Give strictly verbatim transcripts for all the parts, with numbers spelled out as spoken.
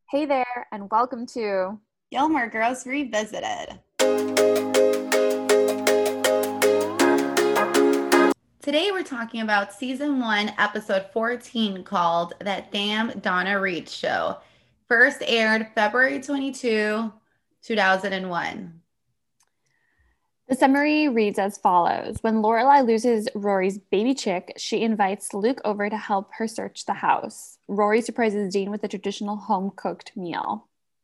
Hey there, and welcome to Gilmore Girls Revisited. Today we're talking about season one, episode fourteen, called That Damn Donna Reed Show. First aired February twenty-second, two thousand one. The summary reads as follows. When Lorelai loses Rory's baby chick, she invites Luke over to help her search the house. Rory surprises Dean with a traditional home-cooked meal.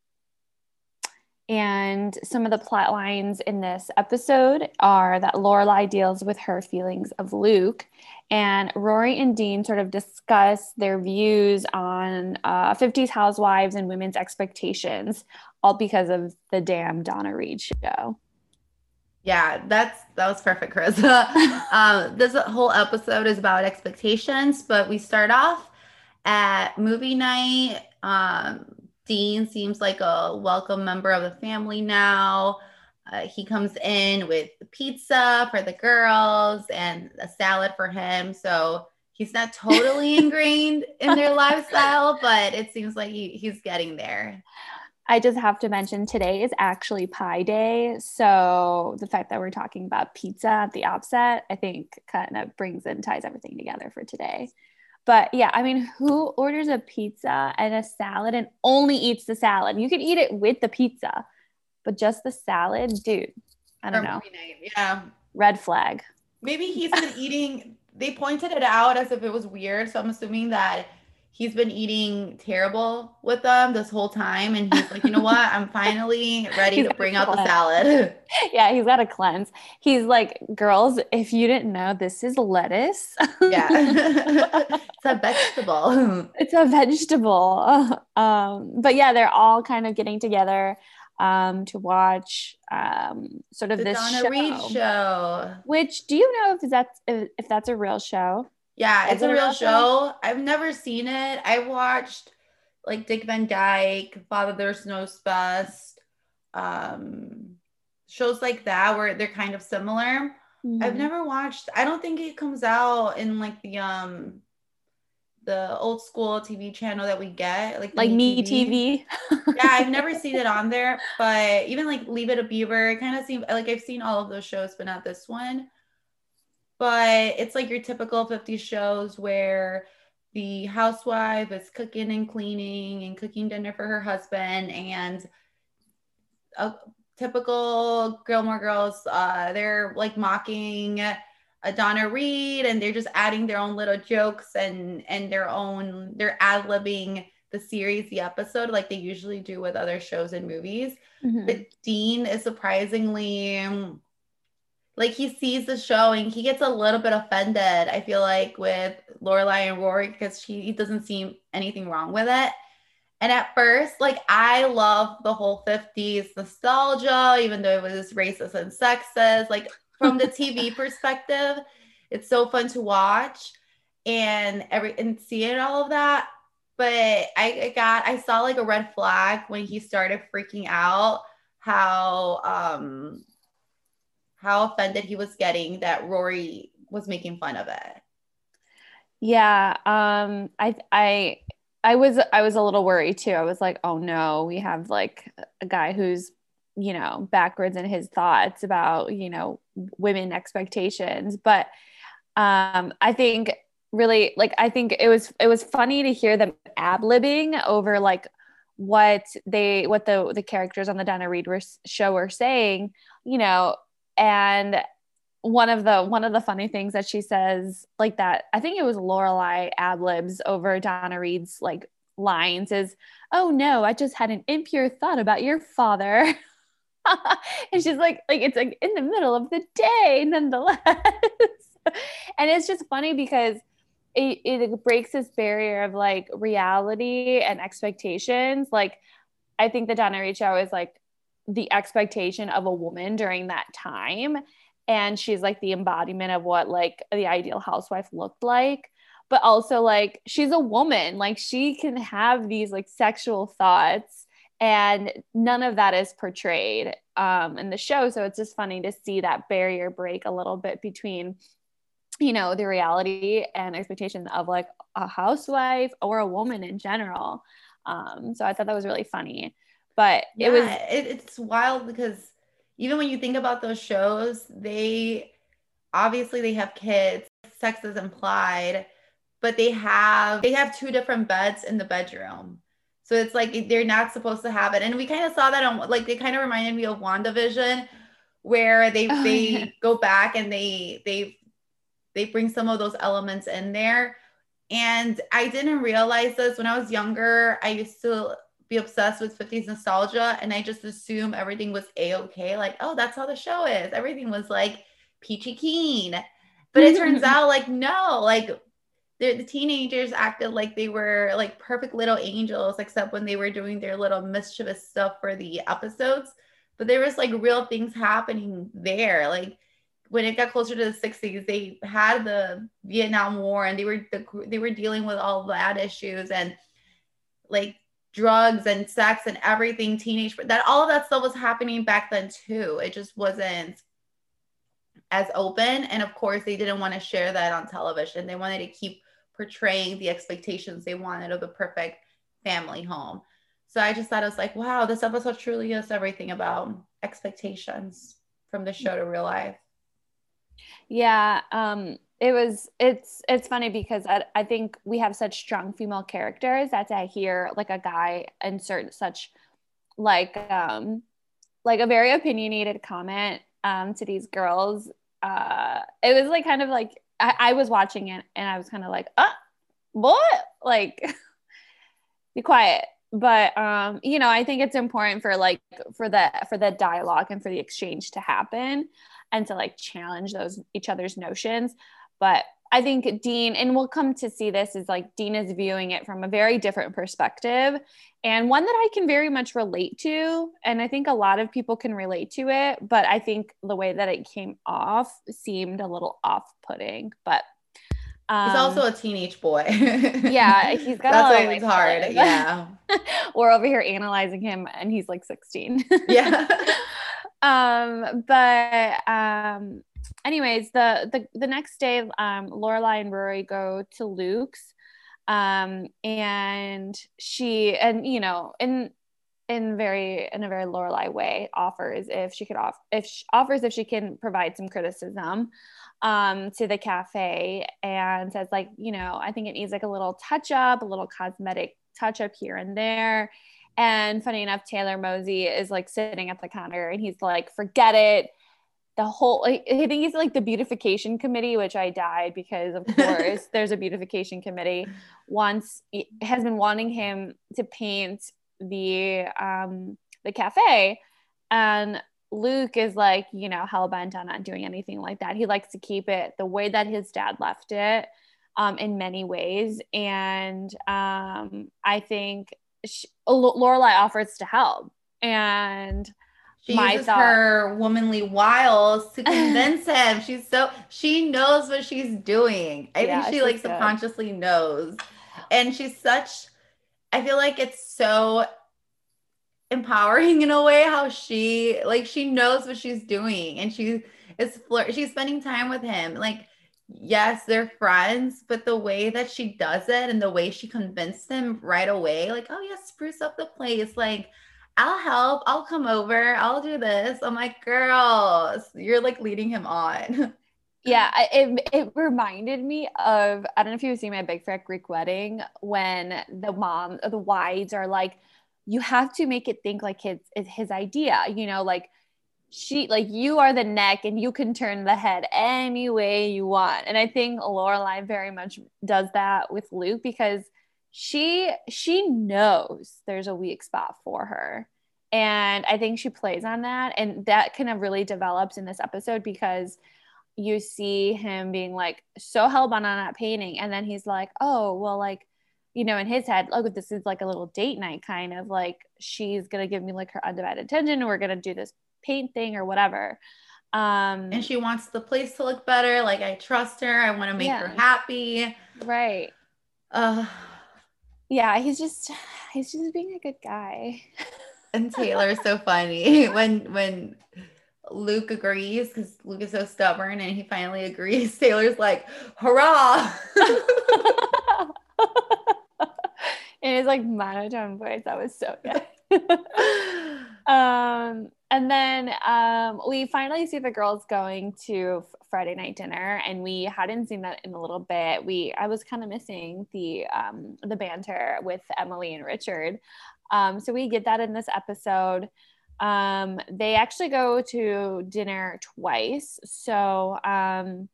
And some of the plot lines in this episode are that Lorelai deals with her feelings of Luke, and Rory and Dean sort of discuss their views on uh, fifties housewives and women's expectations, all because of the damn Donna Reed show. Yeah, that's that was perfect, Chris. um, this whole episode is about expectations, but we start off at movie night. Um, Dean seems like a welcome member of the family now. Uh, he comes in with pizza for the girls and a salad for him. So he's not totally ingrained in their lifestyle, but it seems like he, he's getting there. I just have to mention today is actually Pie Day. So the fact that we're talking about pizza at the outset, I think kind of brings and ties everything together for today. But yeah, I mean, who orders a pizza and a salad and only eats the salad? You could eat it with the pizza, but just the salad, dude, I don't know. Yeah. Red flag. Maybe he's been eating, they pointed it out as if it was weird. So I'm assuming that he's been eating terrible with them this whole time. And he's like, you know what? I'm finally ready to bring out the salad. Yeah, he's got to cleanse. He's like, girls, if you didn't know, this is lettuce. Yeah. It's a vegetable. It's a vegetable. Um, but yeah, they're all kind of getting together um, to watch um, sort of the this Donna show. Reed show. Which, do you know if that's if, if that's a real show? Yeah, it's a real, real show? show. I've never seen it. I watched like Dick Van Dyke, Father There's No Best, um, shows like that where they're kind of similar. Mm-hmm. I've never watched. I don't think it comes out in like the um the old school T V channel that we get, like like Me T V. Yeah, I've never seen it on there, but even like Leave It a Beaver, it kind of seems like I've seen all of those shows, but not this one. But it's like your typical fifties shows where the housewife is cooking and cleaning and cooking dinner for her husband, and a typical Gilmore Girls, uh, they're like mocking a Donna Reed, and they're just adding their own little jokes and and their own, they're ad-libbing the series, the episode, like they usually do with other shows and movies. Mm-hmm. But Dean is surprisingly, like he sees the show and he gets a little bit offended, I feel like, with Lorelai and Rory, because she he doesn't see anything wrong with it. And at first, like, I love the whole fifties nostalgia, even though it was racist and sexist, like from the T V perspective, it's so fun to watch and every and seeing all of that. But I, I got, I saw like a red flag when he started freaking out, how, um, how offended he was getting that Rory was making fun of it. Yeah. Um, I, I, I was, I was a little worried too. I was like, oh no, we have like a guy who's, you know, backwards in his thoughts about, you know, women expectations. But, um, I think really, like, I think it was, it was funny to hear them ad-libbing over like what they, what the, the characters on the Donna Reed show were saying, you know. And one of the one of the funny things that she says, like that, I think it was Lorelai ad-libs over Donna Reed's like lines is, "Oh no, I just had an impure thought about your father." And she's like, like it's like in the middle of the day, nonetheless. And it's just funny because it, it breaks this barrier of like reality and expectations. Like, I think the Donna Reed show is like the expectation of a woman during that time, and she's like the embodiment of what like the ideal housewife looked like, but also like she's a woman, like she can have these like sexual thoughts, and none of that is portrayed um in the show. So it's just funny to see that barrier break a little bit between, you know, the reality and expectation of like a housewife or a woman in general. Um, so I thought that was really funny. But yeah, it was it, it's wild because even when you think about those shows, they obviously they have kids, sex is implied, but they have they have two different beds in the bedroom. So it's like they're not supposed to have it. And we kind of saw that on like they kind of reminded me of WandaVision, where they oh, they yeah. go back and they they they bring some of those elements in there. And I didn't realize this when I was younger. I used to be obsessed with fifties nostalgia, and I just assumed everything was a-okay. Like, oh, that's how the show is. Everything was like peachy keen. But it turns out like no, like the teenagers acted like they were like perfect little angels, except when they were doing their little mischievous stuff for the episodes. But there was like real things happening there. Like when it got closer to the sixties, they had the Vietnam War, and they were the, they were dealing with all that issues and like drugs and sex and everything, teenage, that all of that stuff was happening back then too. It just wasn't as open. And of course, they didn't want to share that on television. They wanted to keep portraying the expectations they wanted of the perfect family home. So I just thought it was like, wow, this episode truly is everything about expectations from the show to real life. Yeah, um, it was. It's it's funny because I, I think we have such strong female characters that I hear like a guy insert such like um like a very opinionated comment um to these girls. Uh, it was like kind of like I, I was watching it and I was kind of like, uh, what? Like, be quiet. But um, you know, I think it's important for like for the for the dialogue and for the exchange to happen and to like challenge those each other's notions. But I think Dean, and we'll come to see this, is like Dean is viewing it from a very different perspective and one that I can very much relate to. And I think a lot of people can relate to it, but I think the way that it came off seemed a little off-putting. But um, he's also a teenage boy. Yeah, he's got that's a why it's hard. live. Yeah. We're over here analyzing him and he's like sixteen. Yeah. um, but um, anyways, the, the the next day, um, Lorelai and Rory go to Luke's, um, and she and you know in in very in a very Lorelai way offers if she could off if she offers if she can provide some criticism um to the cafe, and says like, you know, I think it needs like a little touch up, a little cosmetic touch up here and there. And funny enough, Taylor Mosey is like sitting at the counter and he's like, forget it. The whole, like, I think he's like the beautification committee, which I died because of course there's a beautification committee. Once has been wanting him to paint the um the cafe, and Luke is like, you know, hell-bent on not doing anything like that. He likes to keep it the way that his dad left it, um in many ways. And um I think she, Lorelai offers to help, and she my uses thought, her womanly wiles to convince him. She's so she knows what she's doing. I yeah, think she like good. subconsciously knows. And she's such, I feel like it's so empowering in a way how she like she knows what she's doing, and she is flirt she's spending time with him. Like, yes, they're friends, but the way that she does it and the way she convinced him right away, like, oh yeah, spruce up the place, like, I'll help, I'll come over, I'll do this. I'm like, girl, you're like leading him on. Yeah, it, it reminded me of, I don't know if you've seen My Big Fat Greek Wedding, when the mom, the wives are like, you have to make it think like his, it's his idea, you know, like she, like you are the neck and you can turn the head any way you want. And I think Lorelai very much does that with Luke, because she, she knows there's a weak spot for her. And I think she plays on that. And that kind of really develops in this episode, because you see him being like so hell-bent on that painting, and then he's like, oh well, like, you know, in his head, look, this is like a little date night, kind of like she's gonna give me like her undivided attention and we're gonna do this paint thing or whatever. Um and she wants the place to look better, like, I trust her, I want to make yeah. her happy, right? uh yeah, he's just he's just being a good guy. And Taylor's so funny when when Luke agrees, because Luke is so stubborn, and he finally agrees. Taylor's like, hurrah. And his like monotone voice. That was so good. um, and then um, we finally see the girls going to Friday night dinner, and we hadn't seen that in a little bit. We I was kind of missing the um, the banter with Emily and Richard. Um, so we get that in this episode. Um, they actually go to dinner twice. So um,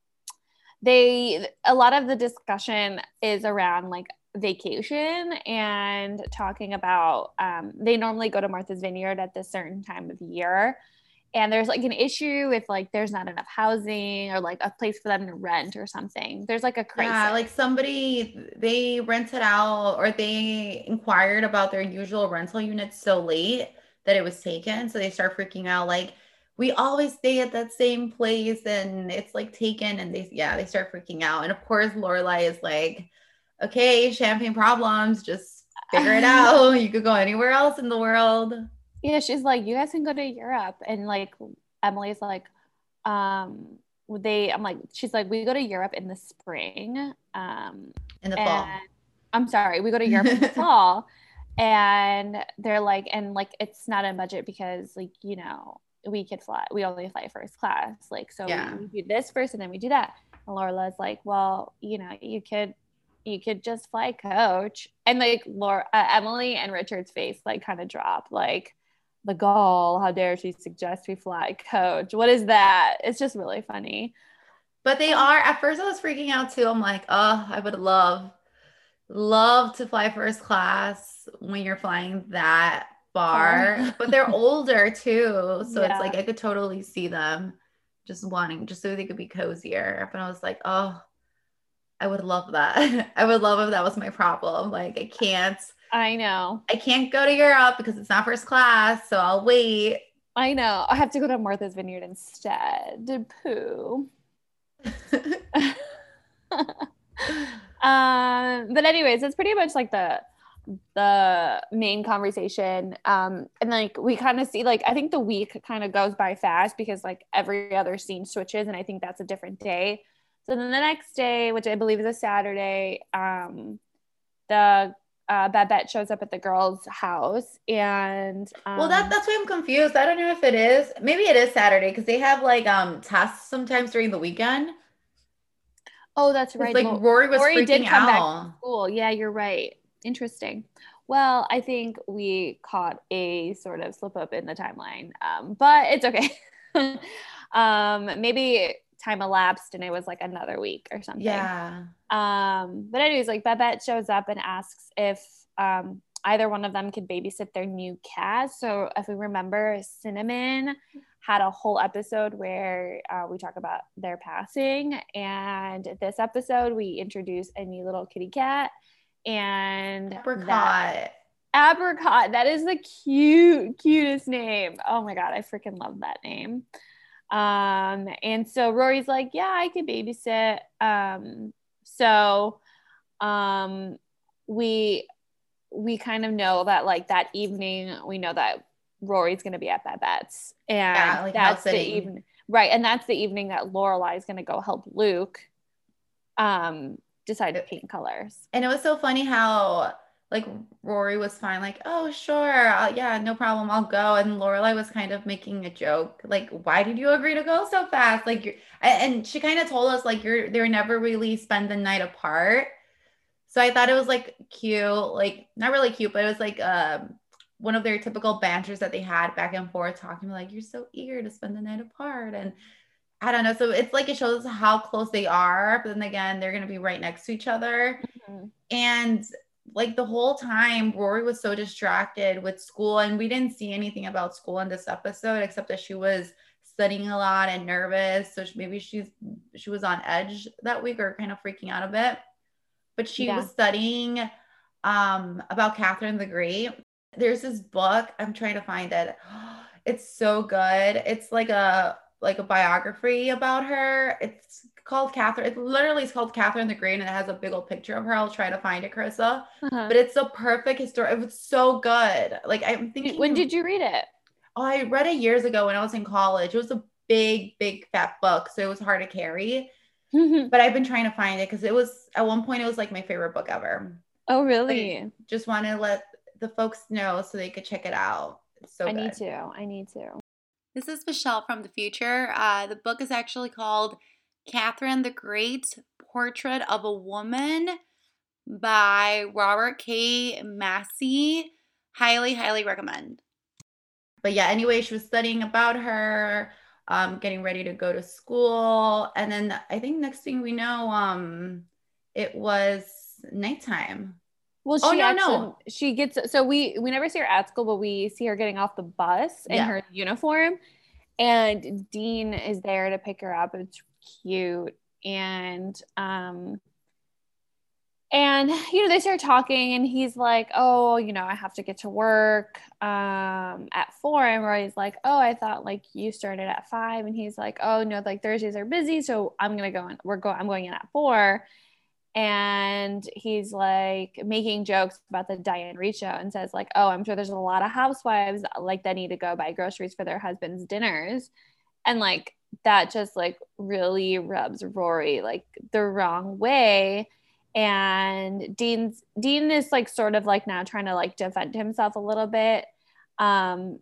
they a lot of the discussion is around like vacation and talking about um, they normally go to Martha's Vineyard at this certain time of year, and there's like an issue if like there's not enough housing or like a place for them to rent or something. There's like a crisis. Yeah, like somebody, they rented out or they inquired about their usual rental units so late that it was taken. So they start freaking out like, we always stay at that same place and it's like taken. And they, yeah, they start freaking out. And of course, Lorelai is like, okay, champagne problems, just figure it out. You could go anywhere else in the world. Yeah, she's like, you guys can go to Europe. And like, Emily's like, um, they, I'm like, she's like, we go to Europe in the spring. Um, in the fall. I'm sorry, we go to Europe in the fall. And they're like, and like, it's not in budget because like, you know, we could fly, we only fly first class. Like, so yeah. we, we do this first and then we do that. And Laura's like, well, you know, you could, you could just fly coach. And like Laura, uh, Emily and Richard's face like kind of drop, like, the gall, how dare she suggest we fly coach? What is that? It's just really funny. But they are, at first I was freaking out too. I'm like, oh, I would love, love to fly first class when you're flying that far. Oh. But they're older too. So yeah. It's like, I could totally see them just wanting, just so they could be cozier. But I was like, oh, I would love that. I would love if that was my problem. Like, I can't. I know. I can't go to Europe because it's not first class, so I'll wait. I know. I have to go to Martha's Vineyard instead. Poo. um, but anyways, it's pretty much like the the main conversation. Um, and like we kind of see like I think the week kind of goes by fast because like every other scene switches, and I think that's a different day. So then the next day, which I believe is a Saturday, um, the Uh, Babette shows up at the girls' house, and um, well, that that's why I'm confused. I don't know if it is. Maybe it is Saturday because they have like um tests sometimes during the weekend. Oh, that's right. Like Rory was Rory freaking did come out. back to school. Yeah, you're right. Interesting. Well, I think we caught a sort of slip up in the timeline, um, but it's okay. um, maybe time elapsed and it was like another week or something. Yeah. Um, but anyways, like Babette shows up and asks if um, either one of them could babysit their new cat. So if we remember, Cinnamon had a whole episode where uh, we talk about their passing. And this episode, we introduce a new little kitty cat. And Apricot. That, Apricot. That is the cute, cutest name. Oh my God, I freaking love that name. Um, and so Rory's like, yeah, I could babysit. Um, so, um, we, we kind of know that like that evening, we know that Rory's going to be at Babette's, and yeah, like that's the evening, right. And that's the evening that Lorelai is going to go help Luke, um, decide to paint colors. And it was so funny how like Rory was fine, like, oh, sure. Uh, yeah, no problem. I'll go. And Lorelai was kind of making a joke. Like, why did you agree to go so fast? Like, you're, and she kind of told us like, you're, they're never really spend the night apart. So I thought it was like cute, like not really cute, but it was like um, one of their typical banters that they had back and forth talking like, you're so eager to spend the night apart. And I don't know. So it's like, it shows how close they are. But then again, they're going to be right next to each other. Mm-hmm. And like the whole time Rory was so distracted with school, and we didn't see anything about school in this episode except that she was studying a lot and nervous. So maybe she's she was on edge that week or kind of freaking out a bit. But she yeah. was studying um, about Catherine the Great. There's this book. I'm trying to find it. It's so good. It's like a like a biography about her. It's called Catherine. It literally is called Catherine the Great, and it has a big old picture of her. I'll try to find it, Carissa. Uh-huh. But it's a perfect history. It was so good. Like I'm thinking. When did you read it? Oh, I read it years ago when I was in college. It was a big, big fat book, so it was hard to carry. But I've been trying to find it because it was at one point it was like my favorite book ever. Oh, I really? just want to let the folks know so they could check it out. It's so I need good. to. I need to. This is Michelle from the future. Uh, the book is actually called Catherine the Great Portrait of a Woman by Robert K. Massey. Highly, highly recommend. But yeah, anyway, she was studying about her, um, getting ready to go to school. And then I think next thing we know, um, it was nighttime. Well, Oh, she no, actually no. she gets so we we never see her at school, but we see her getting off the bus in Yeah. her uniform, and Dean is there to pick her up. It's cute, and um and you know they start talking, and he's like, "Oh, you know, I have to get to work um at four." And Roy's like, "Oh, I thought like you started at five." And he's like, "Oh no, like Thursdays are busy, so I'm gonna go in. We're going. I'm going in at four." And he's like making jokes about the Diane Reid show and says like, "Oh, I'm sure there's a lot of housewives like that need to go buy groceries for their husbands' dinners." And like that just like really rubs Rory like the wrong way. And Dean's Dean is like sort of like now trying to like defend himself a little bit. Um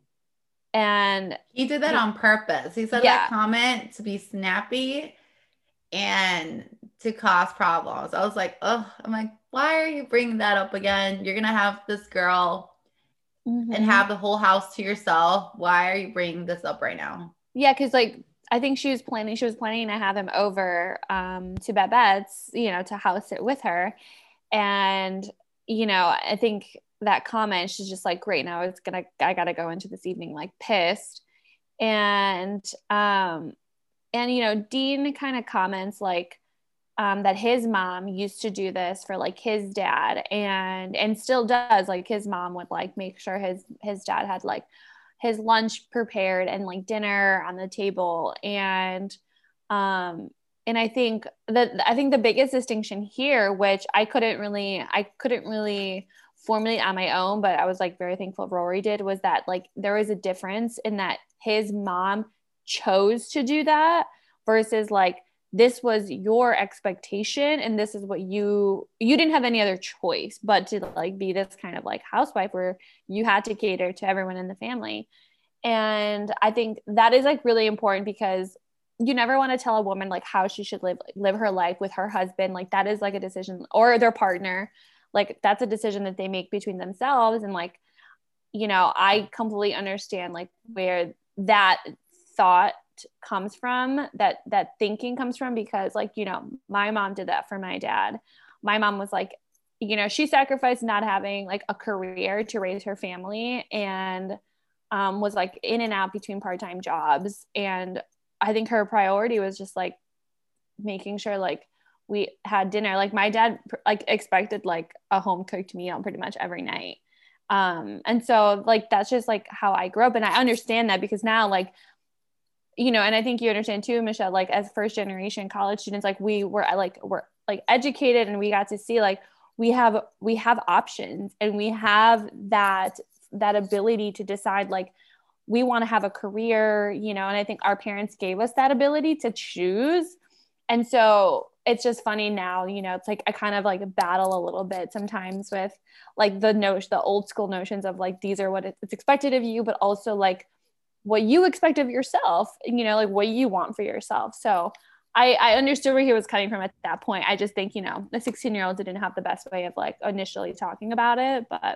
and He did that he, on purpose. He said that yeah, comment to be snappy and to cause problems. I was like, oh, I'm like, why are you bringing that up again? You're going to have this girl and mm-hmm. have the whole house to yourself. Why are you bringing this up right now? Yeah, because like I think she was planning she was planning to have him over um to Babette's, you know, to house sit with her. And, you know, I think that comment, she's just like, great, now it's gonna I gotta go into this evening like pissed. And um and you know, Dean kind of comments like um, that his mom used to do this for like his dad and and still does. Like his mom would like make sure his his dad had like his lunch prepared and like dinner on the table. And um and I think that I think the biggest distinction here, which I couldn't really I couldn't really formulate on my own, but I was like very thankful Rory did, was that like there was a difference in that his mom chose to do that versus like this was your expectation and this is what you you didn't have any other choice but to like be this kind of like housewife where you had to cater to everyone in the family. And I think that is like really important because you never want to tell a woman like how she should live live her life with her husband. Like that is like a decision, or their partner, like that's a decision that they make between themselves. And like, you know, I completely understand like where that thought comes from, that that thinking comes from, because like, you know, my mom did that for my dad. My mom was like, you know, she sacrificed not having like a career to raise her family, and um, was like in and out between part-time jobs. And I think her priority was just like making sure like we had dinner. Like my dad like expected like a home cooked meal pretty much every night. Um, and so like that's just like how I grew up. And I understand that because now like, you know, and I think you understand too, Michelle, like as first generation college students, like we were like we're like educated and we got to see like we have we have options and we have that that ability to decide like we want to have a career, you know. And I think our parents gave us that ability to choose. And so it's just funny now, you know, it's like I kind of like battle a little bit sometimes with like the notion, the old school notions of like these are what it's expected of you, but also like what you expect of yourself, you know, like what you want for yourself. So I, I understood where he was coming from at that point. I just think, you know, the sixteen year old didn't have the best way of like initially talking about it, but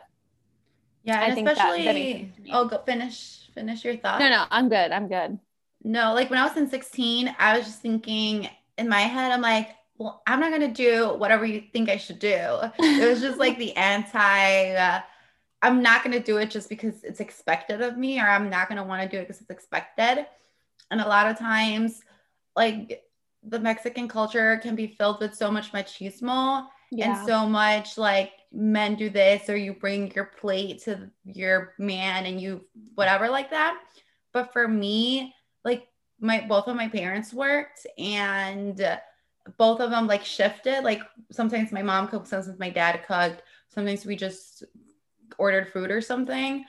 Yeah, I and think that that makes sense especially, to me. oh, go finish finish your No, thought. no, I'm good. I'm good. No, like when I was in sixteen, I was just thinking in my head, I'm like, well, I'm not gonna do whatever you think I should do. It was just like the anti, uh, I'm not gonna do it just because it's expected of me, or I'm not gonna want to do it because it's expected. And a lot of times, like the Mexican culture can be filled with so much machismo and Yeah. so much like men do this, or you bring your plate to your man and you whatever like that. But for me, like my both of my parents worked, and both of them like shifted. Like sometimes my mom cooked, sometimes my dad cooked, sometimes we just ordered food or something.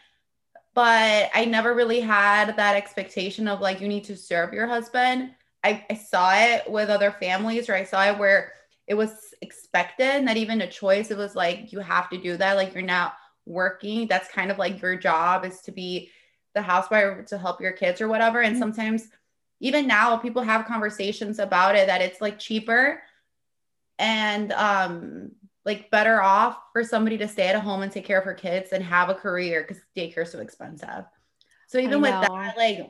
But I never really had that expectation of like you need to serve your husband. I, I saw it with other families, or I saw it where it was expected, not even a choice. It was like, you have to do that. Like, you're not working. That's kind of like your job, is to be the housewife to help your kids or whatever. And sometimes even now people have conversations about it, that it's like cheaper and um like better off for somebody to stay at home and take care of her kids than have a career, because daycare is so expensive. So even with that, like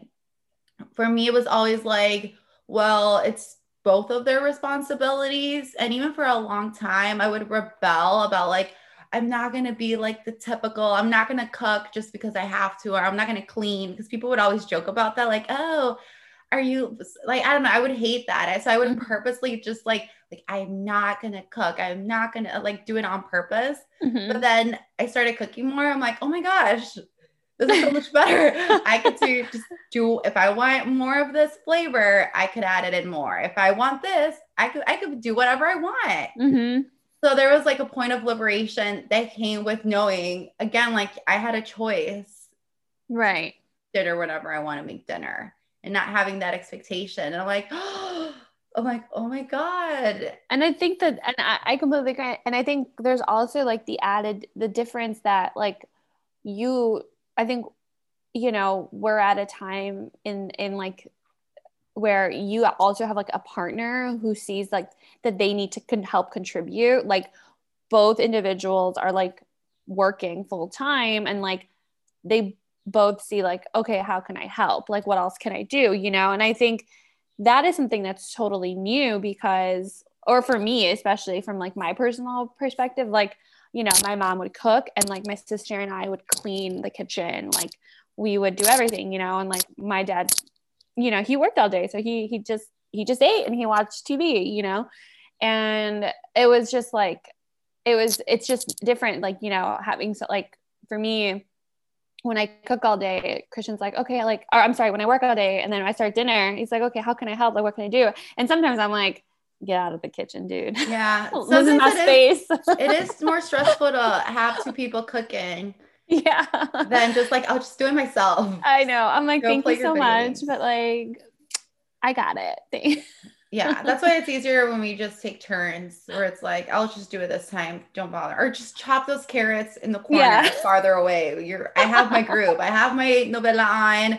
for me, it was always like, well, it's both of their responsibilities. And even for a long time, I would rebel about like, I'm not going to be like the typical, I'm not going to cook just because I have to, or I'm not going to clean, because people would always joke about that. Like, oh, are you like, I don't know. I would hate that. So I would purposely just like, like, I'm not going to cook. I'm not going to like do it on purpose. Mm-hmm. But then I started cooking more. I'm like, oh my gosh, this is so much better. I could do, just do, if I want more of this flavor, I could add it in more. If I want this, I could, I could do whatever I want. Mm-hmm. So there was like a point of liberation that came with knowing, again, like I had a choice. Right. Dinner, whenever I want to make dinner, and not having that expectation. And I'm like, oh, I'm like, oh my God. And I think that, and I, I completely agree. And I think there's also like the added, the difference that like you, I think, you know, we're at a time in, in like, where you also have like a partner who sees like that they need to con- help contribute. Like both individuals are like working full time, and like they both see like, okay, how can I help? Like, what else can I do? You know? And I think that is something that's totally new, because, or for me, especially from like my personal perspective, like, you know, my mom would cook and like my sister and I would clean the kitchen. Like we would do everything, you know, and like my dad, you know, he worked all day. So he, he just, he just ate and he watched T V, you know, and it was just like, it was, it's just different. Like, you know, having, so like for me, when I cook all day, Christian's like, okay, like, or I'm sorry, when I work all day and then I start dinner, he's like, okay, how can I help? Like, what can I do? And sometimes I'm like, get out of the kitchen, dude. Yeah. This is my space. Is, it is more stressful to have two people cooking. Yeah. Then just like, I'll just do it myself. I know. I'm like, Go thank you so much. But like, I got it. Yeah. That's why it's easier when we just take turns, where it's like, I'll just do it this time. Don't bother. Or just chop those carrots in the corner yeah. farther away. You're, I have my group. I have my novella on.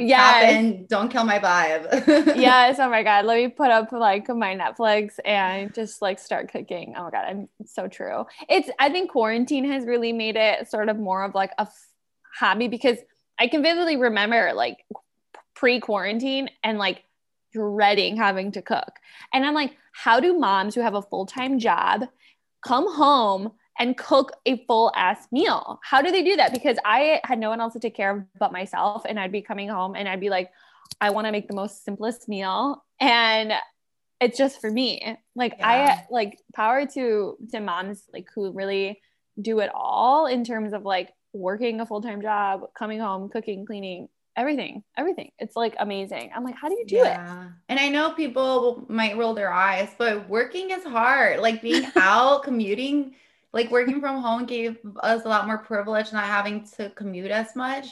Yeah. Don't kill my vibe. Yes. Oh my God. Let me put up like my Netflix and just like start cooking. Oh my God. I'm it's so true. It's, I think quarantine has really made it sort of more of like a f- hobby, because I can vividly remember like pre-quarantine and like dreading having to cook. And I'm like, how do moms who have a full-time job come home and cook a full ass meal? How do they do that? Because I had no one else to take care of but myself. And I'd be coming home and I'd be like, I want to make the most simplest meal. And it's just for me. Like yeah. I like power to, to moms like who really do it all in terms of like working a full-time job, coming home, cooking, cleaning, everything, everything. It's like amazing. I'm like, how do you do yeah. it? And I know people might roll their eyes, but working is hard. Like being out, commuting, like working from home gave us a lot more privilege, not having to commute as much.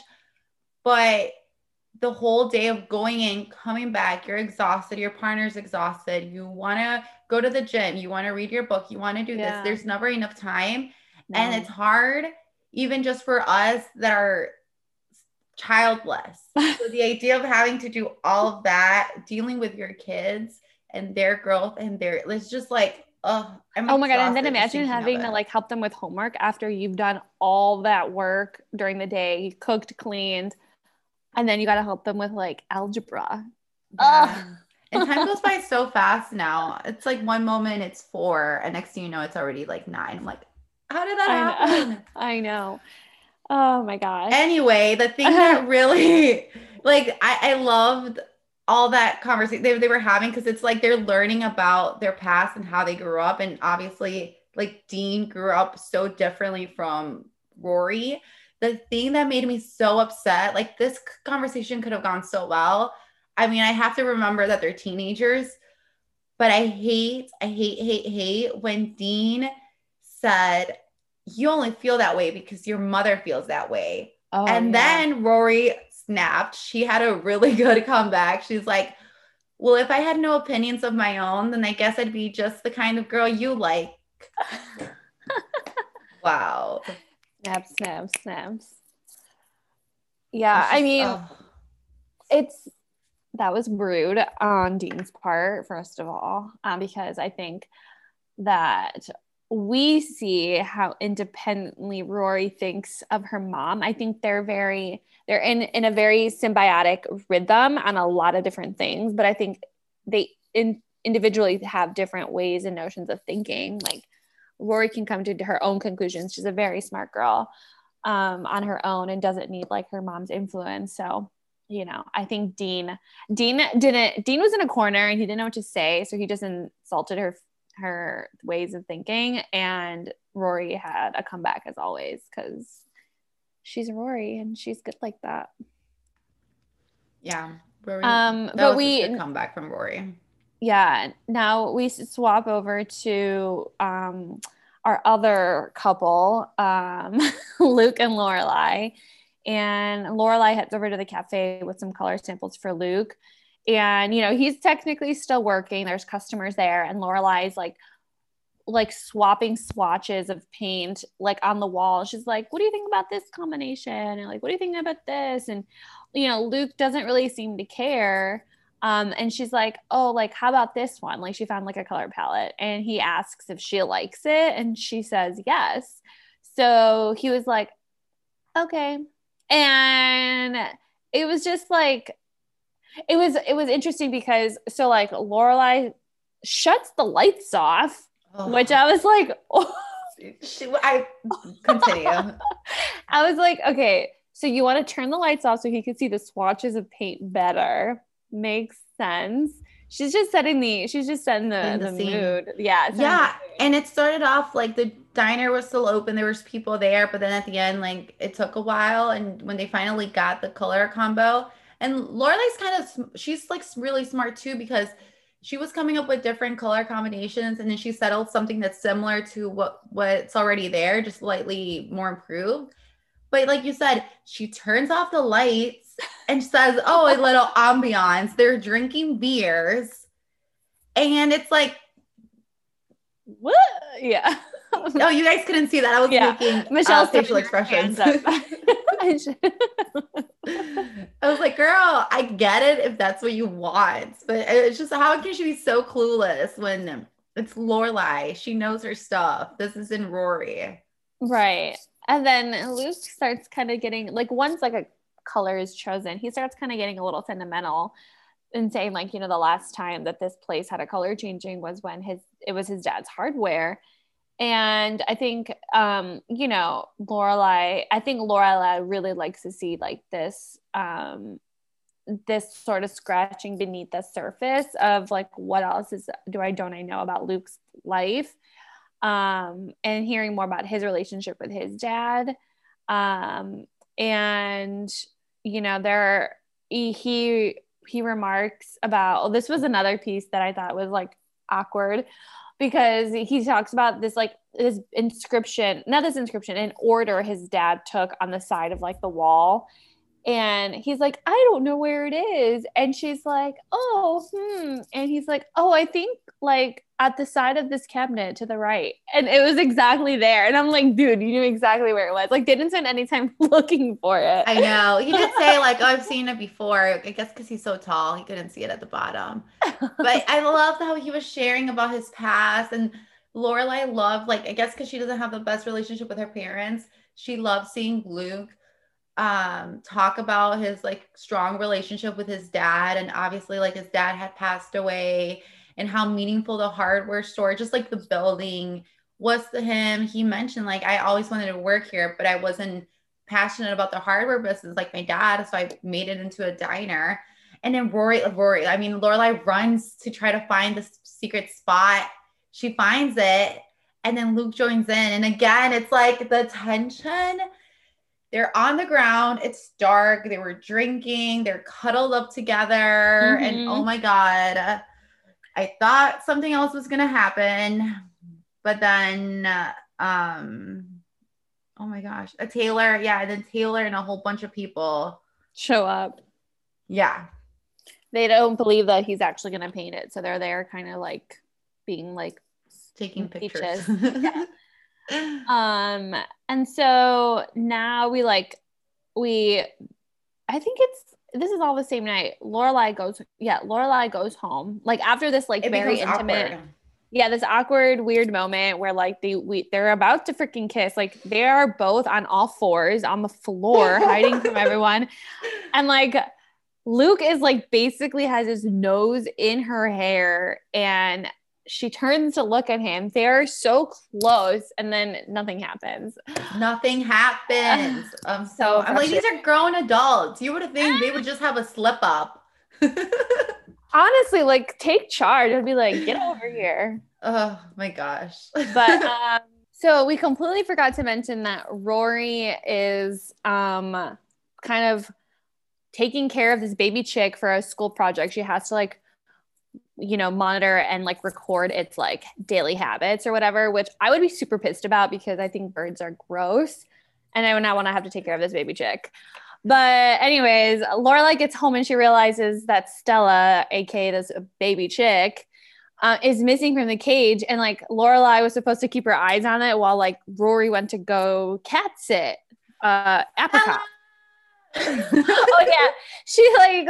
But the whole day of going in, coming back, you're exhausted. Your partner's exhausted. You want to go to the gym. You want to read your book. You want to do yeah. this. There's never enough time. No. And it's hard, even just for us that are childless. So the idea of having to do all of that, dealing with your kids and their growth and their, it's just like, oh, I'm oh my God. And then imagine having to like help them with homework after you've done all that work during the day, cooked, cleaned, and then you got to help them with like algebra. Yeah. And time goes by so fast now. It's like one moment it's four and next thing you know, it's already like nine. I'm like, how did that I happen? Know. I know. Oh my gosh. Anyway, the thing that really, like, I, I loved all that conversation they, they were having, because it's like they're learning about their past and how they grew up. And obviously, like, Dean grew up so differently from Rory. The thing that made me so upset, like, this conversation could have gone so well. I mean, I have to remember that they're teenagers, but I hate, I hate, hate, hate when Dean said, you only feel that way because your mother feels that way. Oh, and yeah. Then Rory snapped. She had a really good comeback. She's like, well, if I had no opinions of my own, then I guess I'd be just the kind of girl you like. Wow. Snaps, snaps, snaps. Yeah, It's I just, mean, oh. it's that was rude on Dean's part, first of all, um, because I think that we see how independently Rory thinks of her mom. I think they're very they're in in a very symbiotic rhythm on a lot of different things, but I think they in, individually have different ways and notions of thinking. Like Rory can come to her own conclusions. She's a very smart girl um, on her own and doesn't need like her mom's influence. So, you know, I think Dean, Dean didn't, Dean was in a corner and he didn't know what to say. So he just insulted her, her ways of thinking. And Rory had a comeback as always, because she's Rory and she's good like that. Yeah. Rory, um, that but was we, a good comeback from Rory. Yeah. Now we swap over to um, our other couple, um, Luke and Lorelai. And Lorelai heads over to the cafe with some color samples for Luke. And, you know, he's technically still working. There's customers there. And Lorelai's like, like swapping swatches of paint like on the wall. She's like, what do you think about this combination? And like, what do you think about this? And, you know, Luke doesn't really seem to care. Um, and she's like, oh, like, how about this one? Like she found like a color palette and he asks if she likes it. And she says, yes. So he was like, okay. And it was just like, it was, it was interesting because so like Lorelai shuts the lights off, oh. which I was like, oh. She, I continue. I was like, okay, so you want to turn the lights off so he could see the swatches of paint better. Makes sense. She's just setting the she's just setting the, the, the mood. Yeah. Yeah. And it started off like the diner was still open. There was people there, but then at the end, like it took a while. And when they finally got the color combo, and Lorelai's kind of she's like really smart too, because she was coming up with different color combinations and then she settled something that's similar to what what's already there, just slightly more improved. But like you said, she turns off the lights and says, oh, a little ambiance. They're drinking beers. And it's like, what? Yeah. Oh, you guys couldn't see that. I was yeah. making Michelle's uh, facial expressions. I was like, girl, I get it if that's what you want. But it's just, how can she be so clueless when it's Lorelai? She knows her stuff. This is in Rory. Right. And then Luke starts kind of getting, like, once like a color is chosen, he starts kind of getting a little sentimental and saying, like, you know, the last time that this place had a color changing was when his, it was his dad's hardware. And I think, um, you know, Lorelai, I think Lorelai really likes to see like this, um, this sort of scratching beneath the surface of like, what else is, do I, don't I know about Luke's life? Um, and hearing more about his relationship with his dad. Um, and, you know, there, he, he, he remarks about, oh, this was another piece that I thought was like awkward, because he talks about this, like this inscription, not this inscription, an order his dad took on the side of like the wall. And he's like, I don't know where it is. And she's like, oh, hmm. And he's like, oh, I think like at the side of this cabinet to the right. And it was exactly there. And I'm like, dude, you knew exactly where it was. Like, they didn't spend any time looking for it. I know. He did say like, oh, I've seen it before. I guess because he's so tall, he couldn't see it at the bottom. But I loved how he was sharing about his past. And Lorelai loved, like, I guess because she doesn't have the best relationship with her parents, she loved seeing Luke um talk about his like strong relationship with his dad, and obviously like his dad had passed away, and how meaningful the hardware store, just like the building, was to him. He mentioned like, I always wanted to work here, but I wasn't passionate about the hardware business like my dad, so I made it into a diner. And then Rory Rory I mean Lorelai runs to try to find this secret spot. She finds it, and then Luke joins in, and again it's like the tension. They're on the ground. It's dark. They were drinking. They're cuddled up together. Mm-hmm. And oh my God, I thought something else was going to happen. But then, uh, um, oh my gosh, a Taylor. Yeah. And then Taylor and a whole bunch of people show up. Yeah. they don't believe that he's actually going to paint it. So they're there kind of like being like taking pictures. Yeah. Um, and so now we like, we, I think it's, this is all the same night. Lorelai goes, yeah, Lorelai goes home. Like after this, like It very becomes intimate, awkward. yeah, this awkward, weird moment where like they we they're about to freaking kiss. Like they are both on all fours on the floor, hiding from everyone, and like Luke is like basically has his nose in her hair, and she turns to look at him. They're so close, and then nothing happens. Nothing happens. I'm so, so I'm like, these are grown adults. You would think they would just have a slip up. Honestly, like take charge. I'd be like, get over here. Oh my gosh. But um, so we completely forgot to mention that Rory is um kind of taking care of this baby chick for a school project. She has to like, you know, monitor and like record its like daily habits or whatever, which I would be super pissed about because I think birds are gross and I would not want to have to take care of this baby chick. But anyways, Lorelai gets home and she realizes that Stella, aka this baby chick, uh, is missing from the cage. And like Lorelai was supposed to keep her eyes on it while like Rory went to go cat sit uh, Apricot. Oh yeah, she like.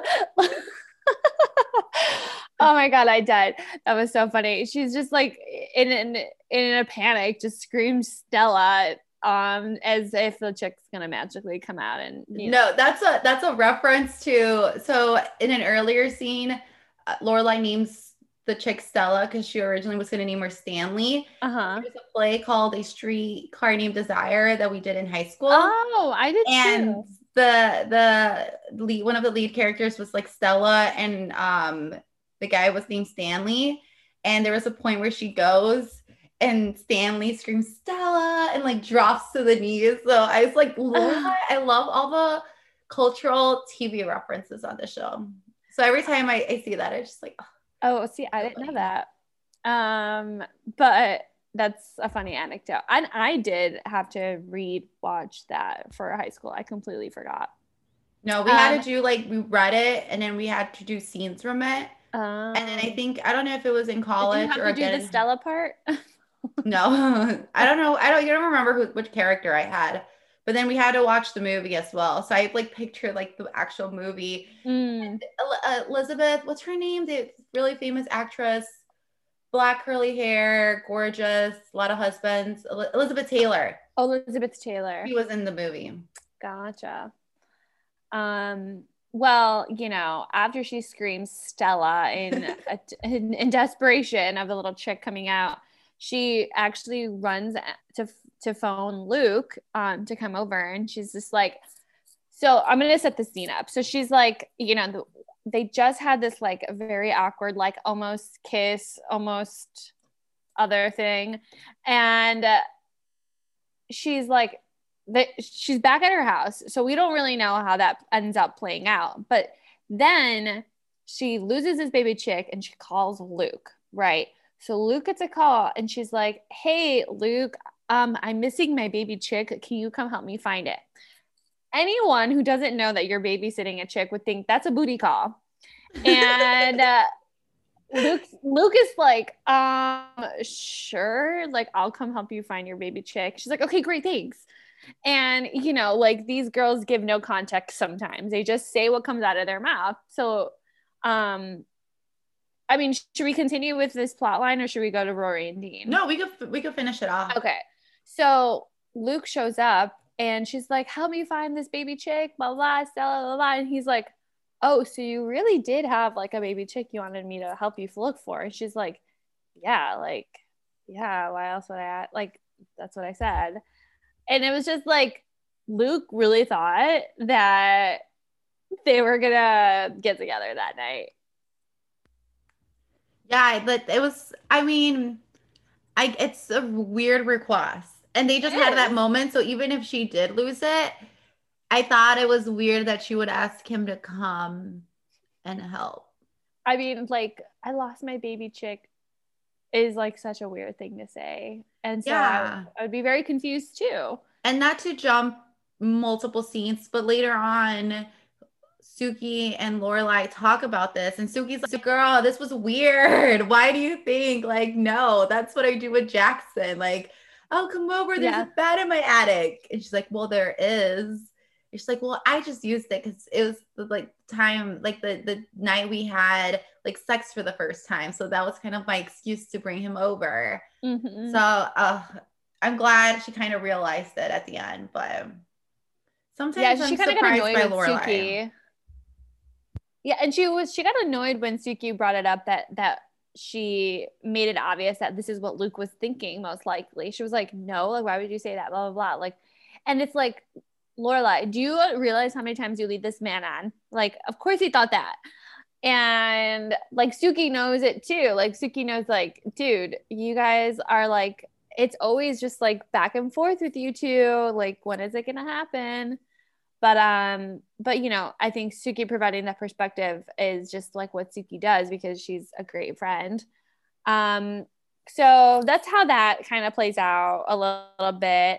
Oh my god, I died. That was so funny. She's just like in in in a panic, just screams Stella. Um, as if the chick's gonna magically come out and you know. No, that's a that's a reference to so in an earlier scene, uh, Lorelai names the chick Stella because she originally was gonna name her Stanley. Uh-huh. There's a play called A Streetcar Named Desire that we did in high school. Oh, I did and too. the the lead one of the lead characters was like Stella, and um the guy was named Stanley. And there was a point where she goes. And Stanley screams Stella and like drops to the knees. So I was like, Lorelai, I love all the cultural T V references on the show. So every time I, I see that, it's just like, oh, oh see, I didn't know that. Um, but that's a funny anecdote. And I did have to read, watch that for high school. I completely forgot. No, we um, had to do like, we read it and then we had to do scenes from it. Um, and then I think, I don't know if it was in college did you have or to do again, the Stella part. No, I don't know. I don't, I don't remember who, which character I had, but then we had to watch the movie as well. So I like pictured like the actual movie. Mm. Elizabeth, what's her name? The really famous actress, black curly hair, gorgeous, a lot of husbands. Elizabeth Taylor. Oh, Elizabeth Taylor. She was in the movie. Gotcha. Um, well, you know, after she screams Stella in, in, in desperation of the little chick coming out, she actually runs to to phone Luke um, to come over, and she's just like, so I'm going to set the scene up. So she's like, you know, the, they just had this like very awkward, like almost kiss, almost other thing. And uh, she's like, the, she's back at her house. So we don't really know how that ends up playing out. But then she loses this baby chick and she calls Luke, right? So Luke gets a call and she's like, hey, Luke, um, I'm missing my baby chick. Can you come help me find it? Anyone who doesn't know that you're babysitting a chick would think that's a booty call. And uh, Luke, Luke is like, um, sure. Like, I'll come help you find your baby chick. She's like, okay, great, thanks. And, you know, like these girls give no context sometimes. They just say what comes out of their mouth. So, um, I mean, should we continue with this plot line or should we go to Rory and Dean? No, we could we could finish it off. Okay. So Luke shows up and she's like, help me find this baby chick, blah, blah, Stella, blah, blah. And he's like, oh, so you really did have like a baby chick you wanted me to help you look for. And she's like, yeah, like, yeah, why else would I, like, that's what I said. And it was just like, Luke really thought that they were going to get together that night. Yeah, but it was, I mean, I it's a weird request. And they just it had is. that moment. So even if she did lose it, I thought it was weird that she would ask him to come and help. I mean, like, I lost my baby chick is like such a weird thing to say. And so yeah. I, I would be very confused too. And not to jump multiple scenes, but later on, Suki and Lorelai talk about this, and Suki's like, girl, this was weird. Why do you think? Like, no, that's what I do with Jackson. Like, oh, come over. There's Yeah. a bed in my attic. And she's like, well, there is. And she's like, well, I just used it because it was the, like time, like the, the night we had like sex for the first time. So that was kind of my excuse to bring him over. Mm-hmm. So uh, I'm glad she kind of realized it at the end, but sometimes yeah, I'm she kind of got surprised annoyed by with Lorelai. Suki. Yeah, and she was she got annoyed when Suki brought it up that that she made it obvious that this is what Luke was thinking most likely. She was like, no, like why would you say that? Blah blah blah. Like, and it's like, Lorelai, do you realize how many times you lead this man on? Like, of course he thought that. And like Suki knows it too. Like Suki knows, like, dude, you guys are like, it's always just like back and forth with you two. Like, when is it gonna happen? But um, but you know, I think Suki providing that perspective is just like what Suki does because she's a great friend. Um, so that's how that kind of plays out a little bit.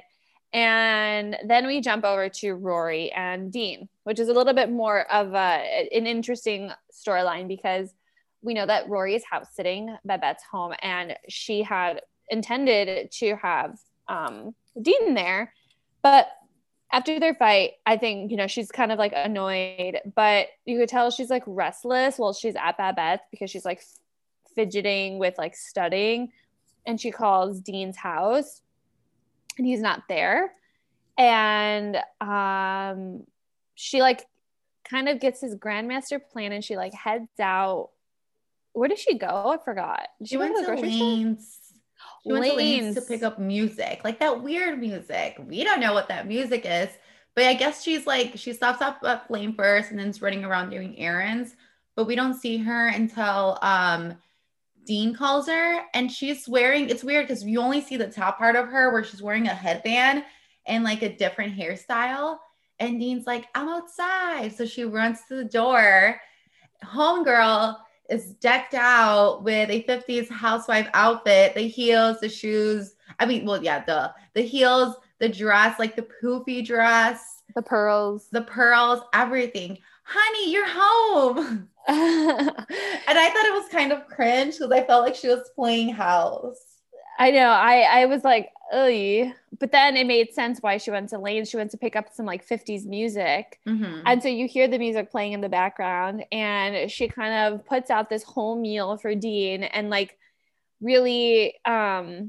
And then we jump over to Rory and Dean, which is a little bit more of a, an interesting storyline because we know that Rory is house sitting Babette's home and she had intended to have um, Dean there. But after their fight, I think, you know, she's kind of like annoyed, but you could tell she's like restless while she's at Babette's because she's like fidgeting with like studying. And she calls Dean's house and he's not there. And um, she like kind of gets his grandmaster plan and she like heads out. Where did she go? I forgot. Did She she go went to the to grocery Lane's. store? She went to Lane's to Lane's. pick up music, like that weird music. We don't know what that music is, but I guess she's like, she stops up at Lane first and then is running around doing errands, but we don't see her until um, Dean calls her and she's wearing, it's weird because you only see the top part of her where she's wearing a headband and like a different hairstyle. And Dean's like, I'm outside. So she runs to the door. Homegirl is decked out with a fifties housewife outfit, the heels, the shoes. I mean, well, yeah, the the heels, the dress, like the poofy dress, The pearls. the pearls, everything. Honey, you're home. And I thought it was kind of cringe because I felt like she was playing house. I know. I, I was like, ugh. But then it made sense why she went to Lane. She went to pick up some like fifties music. Mm-hmm. And so you hear the music playing in the background and she kind of puts out this whole meal for Dean and like really, um,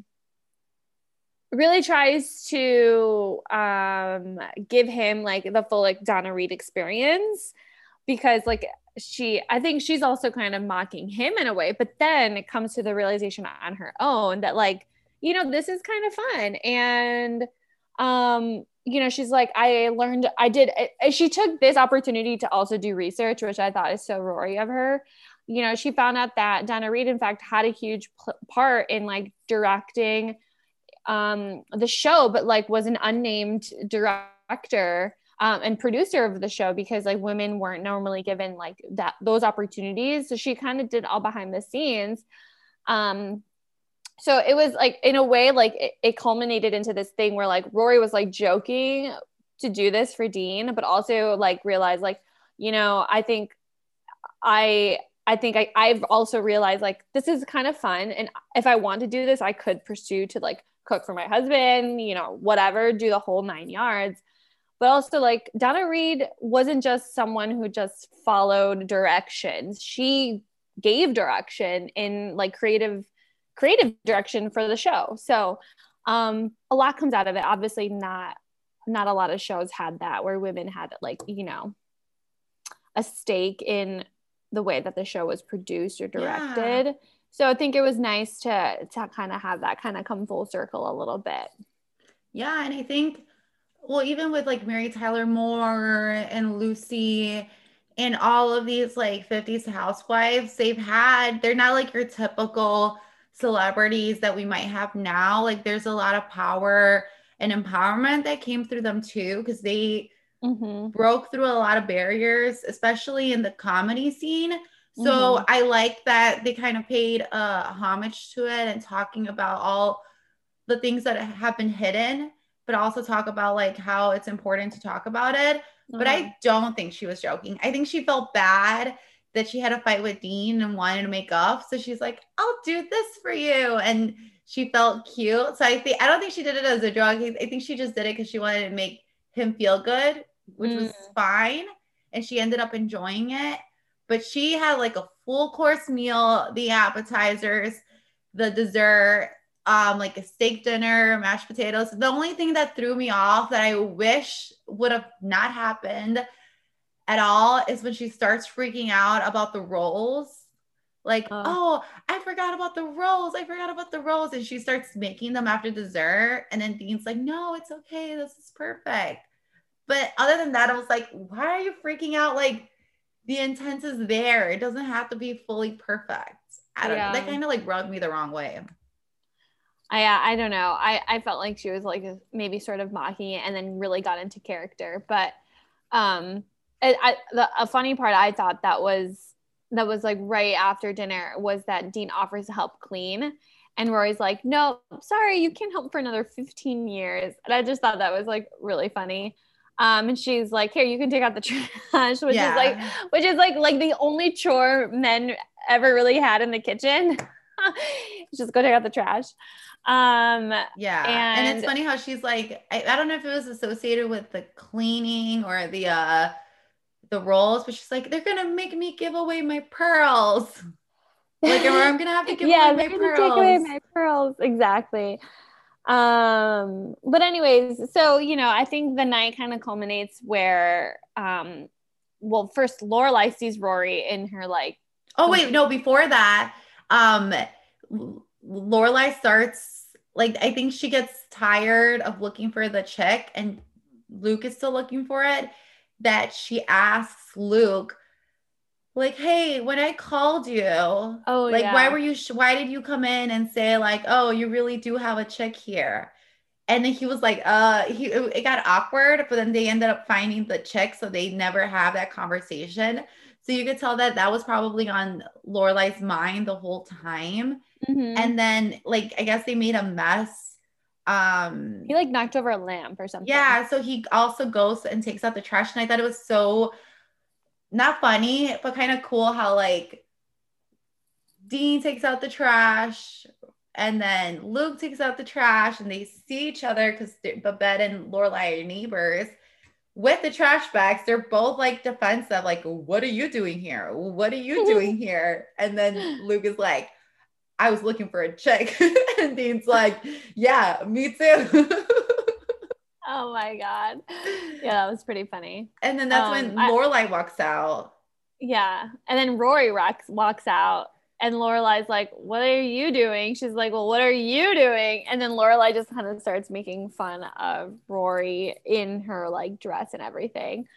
really tries to um, give him like the full like Donna Reed experience because like she, I think she's also kind of mocking him in a way, but then it comes to the realization on her own that like, you know, this is kind of fun. And, um, you know, she's like, I learned, I did, she took this opportunity to also do research, which I thought is so Rory of her. You know, she found out that Donna Reed, in fact, had a huge pl- part in like directing um, the show, but like was an unnamed director um, and producer of the show because like women weren't normally given like that those opportunities. So she kind of did all behind the scenes. Um, so it was like in a way like it, it culminated into this thing where like Rory was like joking to do this for Dean, but also like realized like, you know, I think I I think I, I've also realized like this is kind of fun. And if I want to do this, I could pursue to like cook for my husband, you know, whatever, do the whole nine yards. But also like Donna Reed wasn't just someone who just followed directions. She gave direction in like creative, creative direction for the show. So um, a lot comes out of it. Obviously not, not a lot of shows had that where women had like, you know, a stake in the way that the show was produced or directed. Yeah. So I think it was nice to to kind of have that kind of come full circle a little bit. Yeah, and I think, well, even with like Mary Tyler Moore and Lucy and all of these like fifties housewives, they've had, they're not like your typical celebrities that we might have now. Like there's a lot of power and empowerment that came through them too, because they mm-hmm. broke through a lot of barriers, especially in the comedy scene. So mm-hmm. I like that they kind of paid uh, homage to it and talking about all the things that have been hidden, but also talk about like how it's important to talk about it. but Uh-huh. I don't think she was joking. I think she felt bad that she had a fight with Dean and wanted to make up. So she's like, I'll do this for you. And she felt cute. So I think, I don't think she did it as a joke. I think she just did it because she wanted to make him feel good, which Mm. was fine. And she ended up enjoying it. But she had like a full course meal, the appetizers, the dessert, um, like a steak dinner, mashed potatoes. The only thing that threw me off that I wish would have not happened at all is when she starts freaking out about the rolls. Like, Oh. oh, I forgot about the rolls. I forgot about the rolls. And she starts making them after dessert. And then Dean's like, no, it's okay. This is perfect. But other than that, I was like, why are you freaking out? Like, the intent is there. It doesn't have to be fully perfect. I don't Yeah. know. That kind of like rubbed me the wrong way. I I don't know. I I felt like she was like maybe sort of mocking it and then really got into character. But um, it, I the a funny part I thought that was that was like right after dinner was that Dean offers to help clean, and Rory's like, no, sorry, you can't help for another fifteen years. And I just thought that was like really funny. Um, and she's like, here, you can take out the trash, which Yeah. is like, which is like, like the only chore men ever really had in the kitchen. Just go take out the trash. Um, Yeah. And, and it's funny how she's like, I, I don't know if it was associated with the cleaning or the, uh, the rolls, but she's like, they're going to make me give away my pearls. Like, or I'm going to have to give yeah, away my they're gonna pearls. take away my pearls. Exactly. Um, but anyways, so, you know, I think the night kind of culminates where, um, well, first Lorelai sees Rory in her like, oh wait, no, before that, um, Lorelai starts like, I think she gets tired of looking for the chick and Luke is still looking for it, that she asks Luke, like, hey, when I called you, oh like, yeah, why were you, sh- why did you come in and say like, oh, you really do have a chick here? And then he was like, uh, he, it got awkward, but then they ended up finding the chick. So they never have that conversation. So you could tell that that was probably on Lorelai's mind the whole time. mm-hmm. And then like, I guess they made a mess. Um, he like knocked over a lamp or something. Yeah. So he also goes and takes out the trash. And I thought it was so not funny, but kind of cool how like Dean takes out the trash and then Luke takes out the trash and they see each other because Babette and Lorelai are neighbors with the trash bags. They're both like defensive, like, what are you doing here? What are you doing here? And then Luke is like, I was looking for a chick. And Dean's like, yeah, me too. Oh my God. Yeah, that was pretty funny. And then that's um, when I, Lorelai walks out. Yeah. And then Rory walks, walks out. And Lorelai's like, what are you doing? She's like, well, what are you doing? And then Lorelai just kind of starts making fun of Rory in her like dress and everything.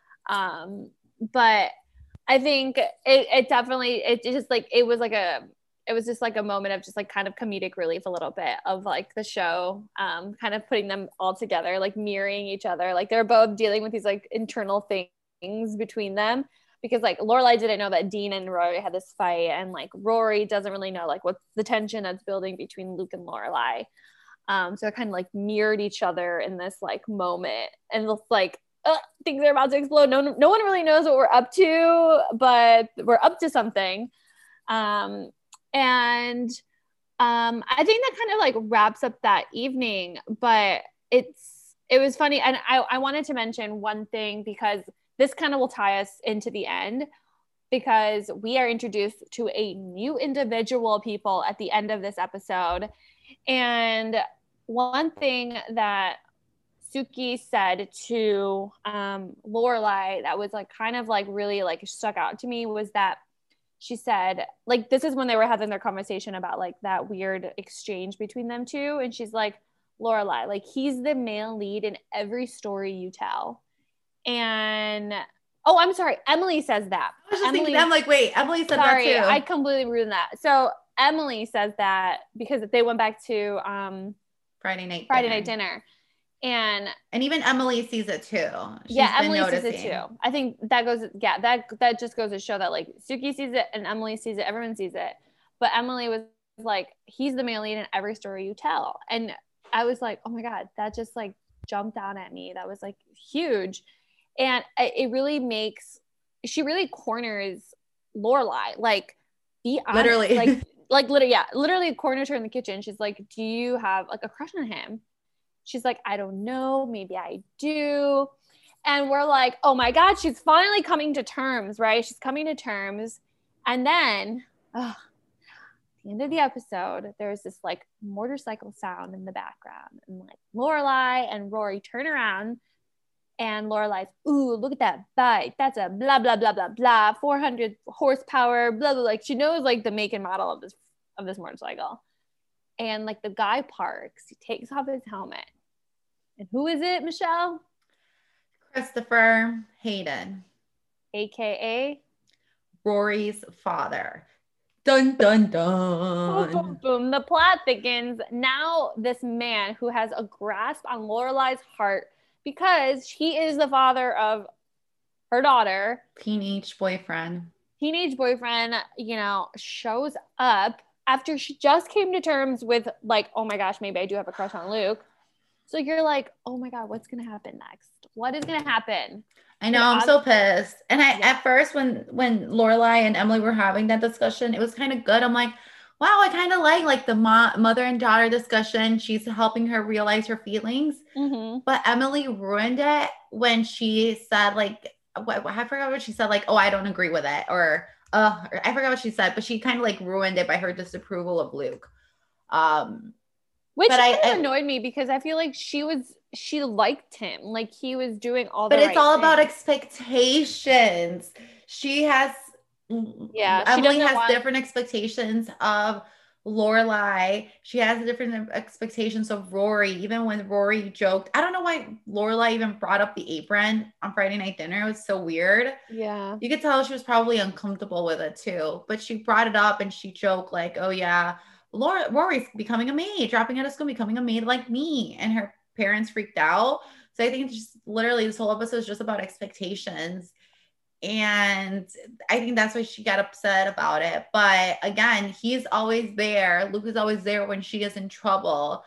Um, but I think it, it definitely, it just like, it was like a, it was just like a moment of just like kind of comedic relief a little bit of like the show, um, kind of putting them all together, like mirroring each other. Like they're both dealing with these like internal things between them. Because like Lorelai didn't know that Dean and Rory had this fight, and like Rory doesn't really know like what's the tension that's building between Luke and Lorelai. Um, so it kind of like mirrored each other in this like moment, and it's like uh, things are about to explode. No, no one really knows what we're up to, but we're up to something. Um, and um, I think that kind of like wraps up that evening. But it's it was funny, and I I wanted to mention one thing because this kind of will tie us into the end, because we are introduced to a new individual, people, at the end of this episode. And one thing that Suki said to um, Lorelai that was like kind of like really like stuck out to me was that she said, like, this is when they were having their conversation about like that weird exchange between them two. And she's like, Lorelai, like, he's the male lead in every story you tell. And oh, I'm sorry, Emily says that. I was just Emily, thinking, I'm like, wait, Emily said sorry, that too. I completely ruined that. So Emily says that because they went back to um, Friday night Friday dinner. night dinner. And and even Emily sees it too. She's yeah, been Emily noticing. sees it too. I think that goes, yeah, that that just goes to show that like Suki sees it and Emily sees it, everyone sees it. But Emily was like, he's the male lead in every story you tell. And I was like, oh my God, that just like jumped out at me. That was like huge. And it really makes, she really corners Lorelai. Like, be honest. Literally. Like, like literally, yeah, literally corners her in the kitchen. She's like, do you have like a crush on him? She's like, I don't know. Maybe I do. And we're like, oh my God, she's finally coming to terms, right? She's coming to terms. And then, oh, at the end of the episode, there's this like motorcycle sound in the background. And like Lorelai and Rory turn around and Lorelai's, ooh, look at that bike. That's a blah, blah, blah, blah, blah, four hundred horsepower, blah, blah. Like she knows like the make and model of this, of this motorcycle. And like the guy parks, he takes off his helmet. And who is it, Michelle? Christopher Hayden. A K A? Rory's father. Dun, dun, dun. Boom, boom, boom. The plot thickens. Now this man who has a grasp on Lorelai's heart because he is the father of her daughter. Teenage boyfriend. Teenage boyfriend, you know, shows up after she just came to terms with like, oh my gosh, maybe I do have a crush on Luke. So you're like, oh my God, what's going to happen next? What is going to happen? I know, I'm so pissed. And I, yeah. at first when, when Lorelai and Emily were having that discussion, it was kind of good. I'm like, wow, I kind of like, like the mo- mother and daughter discussion. She's helping her realize her feelings, mm-hmm. but Emily ruined it when she said like, what, I forgot what she said. Like, oh, I don't agree with it. Or, uh, or I forgot what she said, but she kind of like ruined it by her disapproval of Luke. Um, Which but kind I, of annoyed me because I feel like she was, she liked him. Like he was doing all the But it's right all things. about expectations. She has, yeah, Emily she has want- different expectations of Lorelai. She has different expectations of Rory. Even when Rory joked, I don't know why Lorelai even brought up the apron on Friday night dinner. It was so weird. Yeah. You could tell she was probably uncomfortable with it too, but she brought it up and she joked like, oh yeah, Laura, Rory's becoming a maid, dropping out of school, becoming a maid like me. And her parents freaked out. So I think just literally this whole episode is just about expectations. And I think that's why she got upset about it. But again, he's always there. Luke is always there when she is in trouble.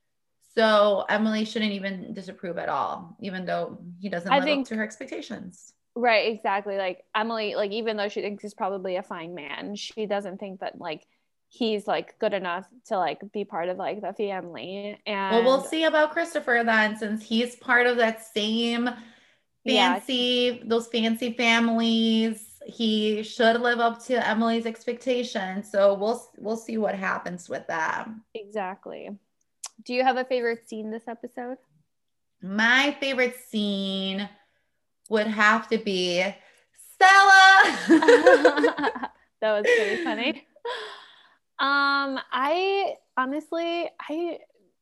So Emily shouldn't even disapprove at all, even though he doesn't I live think, up to her expectations. Right, exactly. Like Emily, like even though she thinks he's probably a fine man, she doesn't think that like he's like good enough to like be part of like the family. And well, we'll see about Christopher then, since he's part of that same fancy, yeah. those fancy families. He should live up to Emily's expectations. So we'll we'll see what happens with that. Exactly. Do you have a favorite scene this episode? My favorite scene would have to be Stella. That was pretty funny. Um, I honestly, I,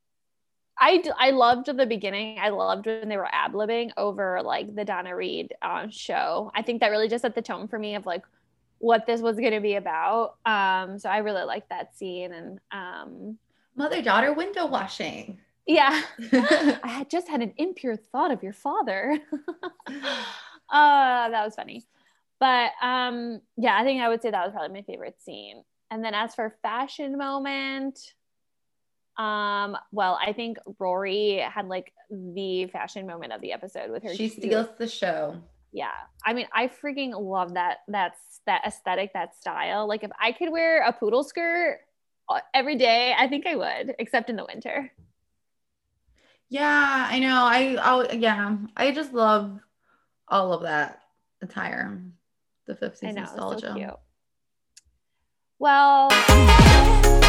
I, I loved the beginning. I loved when they were ad-libbing over like the Donna Reed uh, show. I think that really just set the tone for me of like what this was going to be about. Um, so I really liked that scene. And um, mother-daughter window washing. Yeah, I had just had an impure thought of your father. uh, that was funny. But um, yeah, I think I would say that was probably my favorite scene. And then as for fashion moment, um, well, I think Rory had like the fashion moment of the episode with her. She steals the show. Yeah. I mean, I freaking love that. That's that aesthetic, that style. Like if I could wear a poodle skirt every day, I think I would, except in the winter. Yeah, I know. I, I yeah, I just love all of that attire. The fifties I know, nostalgia. so cute. Well,